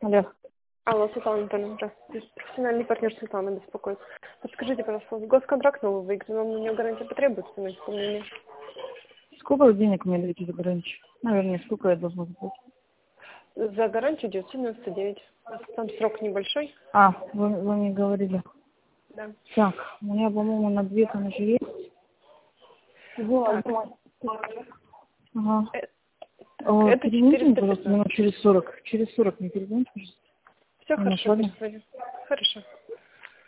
Алло. Алло, Светлана Анатольевна, здравствуйте. Профессиональный партнер Светлана беспокоит. Подскажите, пожалуйста, госконтракт новый выигран, вам на него гарантия потребуется на исполнение? Сколько денег мне даете за гарантию? Наверное, сколько я должна заплатить? За гарантию 999. Там срок небольшой. Вы мне говорили. Да. Так, у меня, по-моему, на 2 там еще есть. Вот, Так. ага. Это Перезвоните мне, 415. пожалуйста, минут через 40. Через 40 мне перезвоните, пожалуйста. Все Я хорошо, нашла. перезвоню. Хорошо.